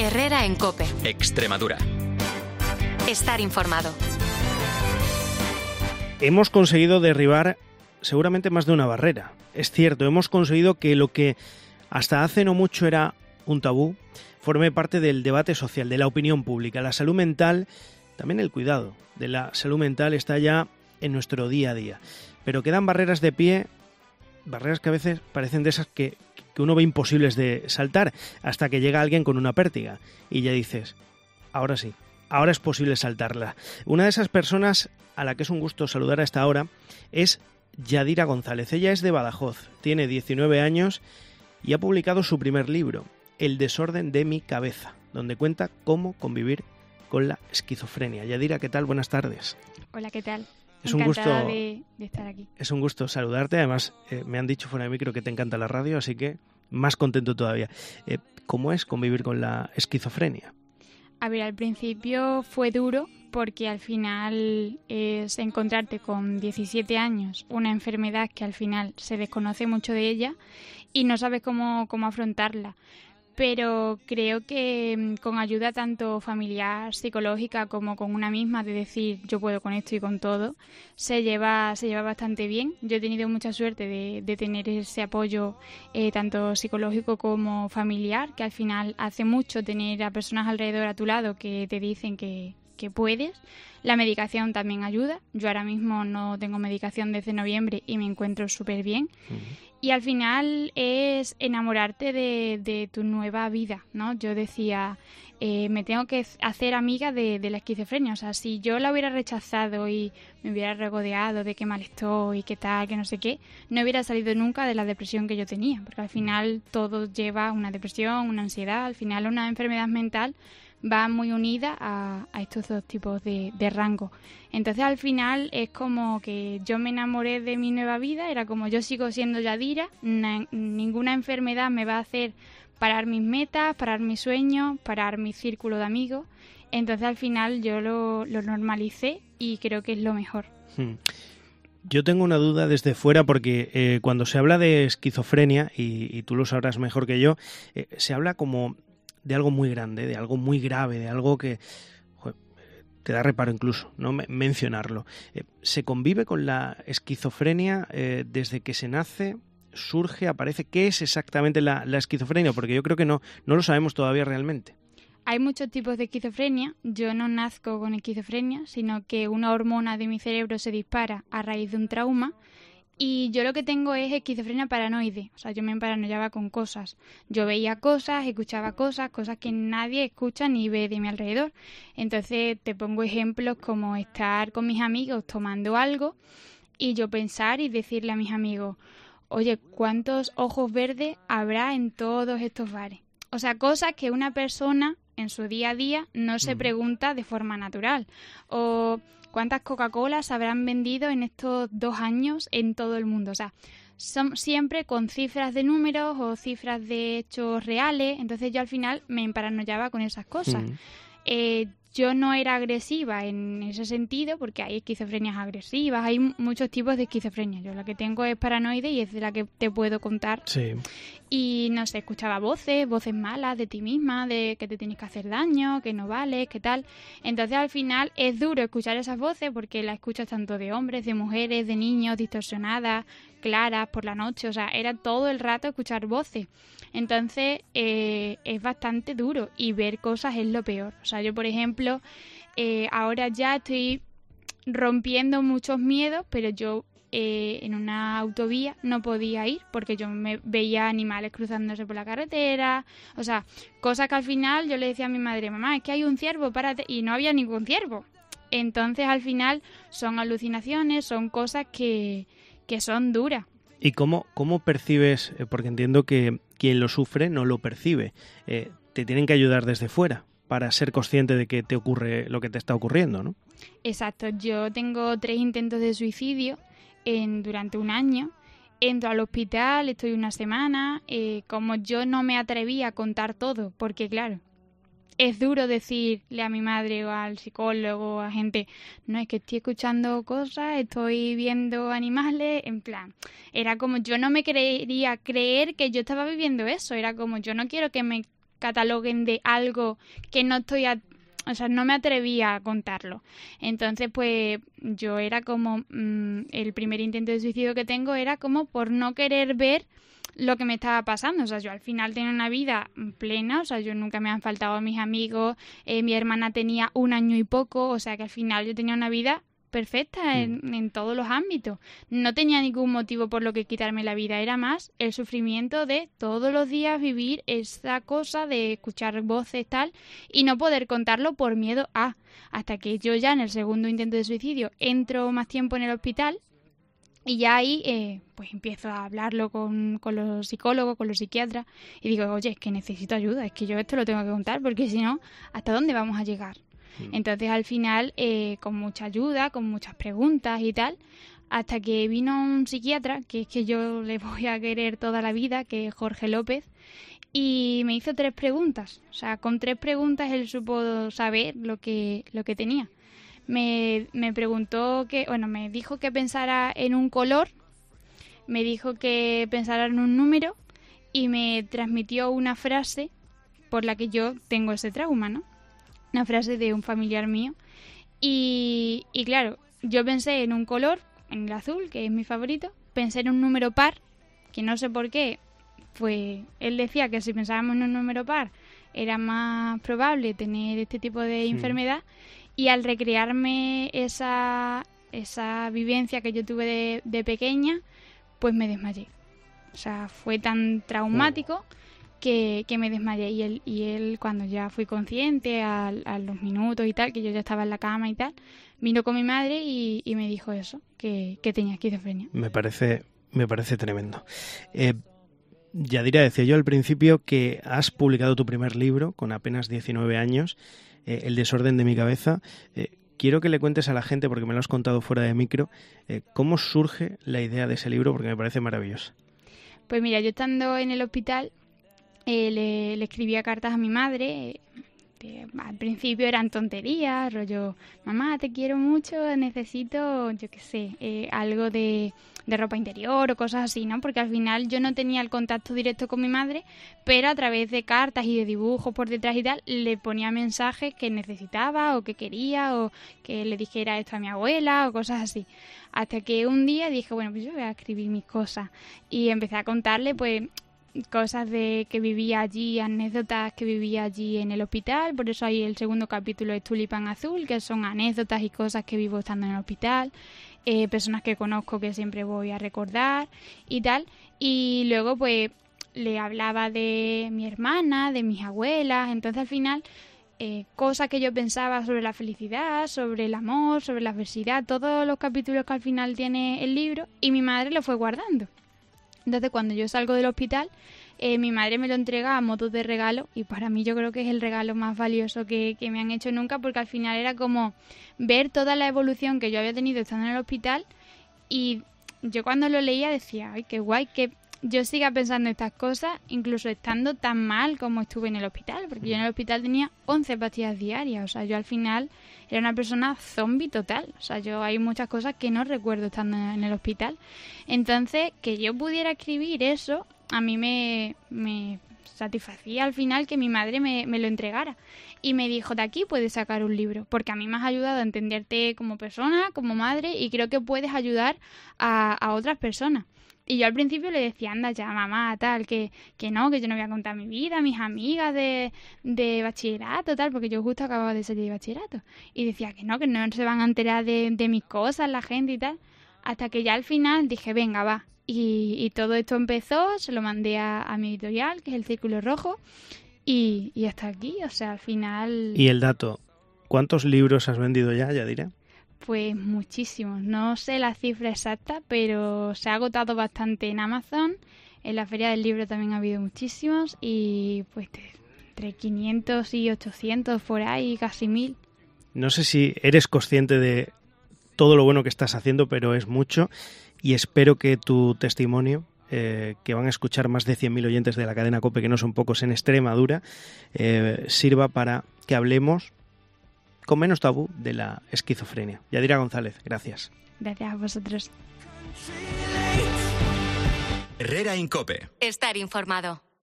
Herrera en COPE. Extremadura. Estar informado. Hemos conseguido derribar seguramente más de una barrera. Es cierto, hemos conseguido que lo que hasta hace no mucho era un tabú forme parte del debate social, de la opinión pública. La salud mental, también el cuidado de la salud mental está ya en nuestro día a día. Pero quedan barreras de pie, barreras que a veces parecen de esas que uno ve imposibles de saltar, hasta que llega alguien con una pértiga y ya dices, ahora sí, ahora es posible saltarla. Una de esas personas a la que es un gusto saludar a esta hora es Yadira González. Ella es de Badajoz, tiene 19 años y ha publicado su primer libro, El desorden de mi cabeza, donde cuenta cómo convivir con la esquizofrenia. Yadira, ¿qué tal? Buenas tardes. Hola, ¿qué tal? Es un gusto de estar aquí. Es un gusto saludarte. Además, me han dicho fuera de micro que te encanta la radio, así que más contento todavía. ¿Cómo es convivir con la esquizofrenia? A ver, al principio fue duro porque al final es encontrarte con 17 años una enfermedad que al final se desconoce mucho de ella y no sabes cómo afrontarla. Pero creo que con ayuda tanto familiar, psicológica, como con una misma, de decir yo puedo con esto y con todo, se lleva bastante bien. Yo he tenido mucha suerte de tener ese apoyo tanto psicológico como familiar, que al final hace mucho tener a personas alrededor a tu lado que te dicen que puedes. La medicación también ayuda. Yo ahora mismo no tengo medicación desde noviembre y me encuentro súper bien. Y al final es enamorarte de tu nueva vida, ¿no? Yo decía, me tengo que hacer amiga de la esquizofrenia. O sea, si yo la hubiera rechazado y me hubiera regodeado de qué mal estoy, qué tal, que no sé qué, no hubiera salido nunca de la depresión que yo tenía. Porque al final todo lleva una depresión, una ansiedad. Al final una enfermedad mental va muy unida a estos dos tipos de rango. Entonces al final es como que yo me enamoré de mi nueva vida, era como yo sigo siendo Yadira, ninguna enfermedad me va a hacer parar mis metas, parar mis sueños, parar mi círculo de amigos. Entonces al final yo lo normalicé y creo que es lo mejor. Yo tengo una duda desde fuera porque cuando se habla de esquizofrenia, y tú lo sabrás mejor que yo, se habla como de algo muy grande, de algo muy grave, de algo que te da reparo incluso, ¿no? Mencionarlo. ¿Se convive con la esquizofrenia desde que se nace? ¿Surge? ¿Aparece? ¿Qué es exactamente la esquizofrenia? Porque yo creo que no lo sabemos todavía realmente. Hay muchos tipos de esquizofrenia. Yo no nazco con esquizofrenia, sino que una hormona de mi cerebro se dispara a raíz de un trauma. Y yo lo que tengo es esquizofrenia paranoide. O sea, yo me paranoiaba con cosas. Yo veía cosas, escuchaba cosas que nadie escucha ni ve de mi alrededor. Entonces te pongo ejemplos como estar con mis amigos tomando algo y yo pensar y decirle a mis amigos, oye, ¿cuántos ojos verdes habrá en todos estos bares? O sea, cosas que una persona en su día a día no se pregunta de forma natural. O ¿cuántas Coca-Colas habrán vendido en estos 2 años en todo el mundo? O sea, son siempre con cifras de números o cifras de hechos reales. Entonces yo al final me emparanoiaba con esas cosas. Yo no era agresiva en ese sentido porque hay esquizofrenias agresivas, hay muchos tipos de esquizofrenia. Yo la que tengo es paranoide y es de la que te puedo contar. Sí. Y no sé, escuchaba voces malas de ti misma, de que te tienes que hacer daño, que no vales, que tal. Entonces al final es duro escuchar esas voces porque las escuchas tanto de hombres, de mujeres, de niños, distorsionadas, claras por la noche. O sea, era todo el rato escuchar voces. Entonces es bastante duro y ver cosas es lo peor. O sea, yo por ejemplo ahora ya estoy rompiendo muchos miedos, pero yo en una autovía no podía ir porque yo me veía animales cruzándose por la carretera, o sea, cosas que al final yo le decía a mi madre, mamá, es que hay un ciervo, párate, y no había ningún ciervo. Entonces al final son alucinaciones, son cosas que son duras. ¿Y cómo percibes? Porque entiendo que quien lo sufre no lo percibe. Te tienen que ayudar desde fuera para ser consciente de que te ocurre lo que te está ocurriendo, ¿no? Exacto. Yo tengo 3 intentos de suicidio durante un año. Entro al hospital, estoy una semana. Como yo no me atrevía a contar todo, porque claro, es duro decirle a mi madre o al psicólogo o a gente, no, es que estoy escuchando cosas, estoy viendo animales, en plan, era como yo no me quería creer que yo estaba viviendo eso, era como yo no quiero que me cataloguen de algo que no estoy no me atrevía a contarlo. Entonces, pues yo era como, el primer intento de suicidio que tengo era como por no querer ver lo que me estaba pasando. O sea, yo al final tenía una vida plena, o sea, yo nunca me han faltado mis amigos, mi hermana tenía 1 año y poco, o sea que al final yo tenía una vida perfecta en todos los ámbitos. No tenía ningún motivo por lo que quitarme la vida, era más el sufrimiento de todos los días vivir esa cosa de escuchar voces tal y no poder contarlo por miedo a, hasta que yo ya en el segundo intento de suicidio entro más tiempo en el hospital y ya ahí pues empiezo a hablarlo con los psicólogos, con los psiquiatras y digo, oye, es que necesito ayuda, es que yo esto lo tengo que contar porque si no, ¿hasta dónde vamos a llegar? Entonces al final, con mucha ayuda, con muchas preguntas y tal, hasta que vino un psiquiatra, que es que yo le voy a querer toda la vida, que es Jorge López, y me hizo 3 preguntas. O sea, con 3 preguntas él supo saber lo que tenía. Me preguntó me dijo que pensara en un color, me dijo que pensara en un número y me transmitió una frase por la que yo tengo ese trauma, ¿no? Una frase de un familiar mío y claro, yo pensé en un color, en el azul, que es mi favorito, pensé en un número par, que no sé por qué, pues él decía que si pensábamos en un número par era más probable tener este tipo de enfermedad y al recrearme esa vivencia que yo tuve de pequeña, pues me desmayé. O sea, fue tan traumático que me desmayé y él cuando ya fui consciente a los minutos y tal, que yo ya estaba en la cama y tal, vino con mi madre y me dijo eso, que tenía esquizofrenia. Me parece tremendo. Yadira, decía yo al principio que has publicado tu primer libro con apenas 19 años, El desorden de mi cabeza. Quiero que le cuentes a la gente, porque me lo has contado fuera de micro, cómo surge la idea de ese libro, porque me parece maravilloso. Pues mira, yo estando en el hospital le escribía cartas a mi madre. Al principio eran tonterías, rollo, mamá, te quiero mucho, necesito, yo qué sé, algo de ropa interior o cosas así, ¿no? Porque al final yo no tenía el contacto directo con mi madre, pero a través de cartas y de dibujos por detrás y tal, le ponía mensajes que necesitaba o que quería o que le dijera esto a mi abuela o cosas así. Hasta que un día dije, bueno, pues yo voy a escribir mis cosas y empecé a contarle, pues, cosas de que vivía allí, anécdotas que vivía allí en el hospital, por eso ahí el segundo capítulo es Tulipán Azul, que son anécdotas y cosas que vivo estando en el hospital, personas que conozco que siempre voy a recordar y tal, y luego pues le hablaba de mi hermana, de mis abuelas, entonces al final cosas que yo pensaba sobre la felicidad, sobre el amor, sobre la adversidad, todos los capítulos que al final tiene el libro, y mi madre lo fue guardando. Entonces, cuando yo salgo del hospital, mi madre me lo entrega a modo de regalo y para mí yo creo que es el regalo más valioso que me han hecho nunca, porque al final era como ver toda la evolución que yo había tenido estando en el hospital y yo cuando lo leía decía, ay, qué guay que yo siga pensando estas cosas, incluso estando tan mal como estuve en el hospital, porque yo en el hospital tenía 11 pastillas diarias, o sea, yo al final era una persona zombie total, o sea, yo hay muchas cosas que no recuerdo estando en el hospital. Entonces, que yo pudiera escribir eso, a mí me satisfacía al final que mi madre me lo entregara. Y me dijo, de aquí puedes sacar un libro, porque a mí me has ayudado a entenderte como persona, como madre, y creo que puedes ayudar a otras personas. Y yo al principio le decía, anda ya, mamá, tal, que no, que yo no voy a contar mi vida, mis amigas de bachillerato, tal, porque yo justo acababa de salir de bachillerato. Y decía que no se van a enterar de mis cosas la gente y tal. Hasta que ya al final dije, venga, va. Y todo esto empezó, se lo mandé a mi editorial, que es El Círculo Rojo, y hasta aquí, o sea, al final... Y el dato, ¿cuántos libros has vendido ya, Yadira? Pues muchísimos, no sé la cifra exacta, pero se ha agotado bastante en Amazon, en la Feria del Libro también ha habido muchísimos y pues entre 500 y 800 por ahí, casi 1000. No sé si eres consciente de todo lo bueno que estás haciendo, pero es mucho y espero que tu testimonio, que van a escuchar más de 100.000 oyentes de la cadena COPE, que no son pocos en Extremadura, sirva para que hablemos con menos tabú de la esquizofrenia. Yadira González, gracias. Gracias a vosotros. Herrera en COPE. Estar informado.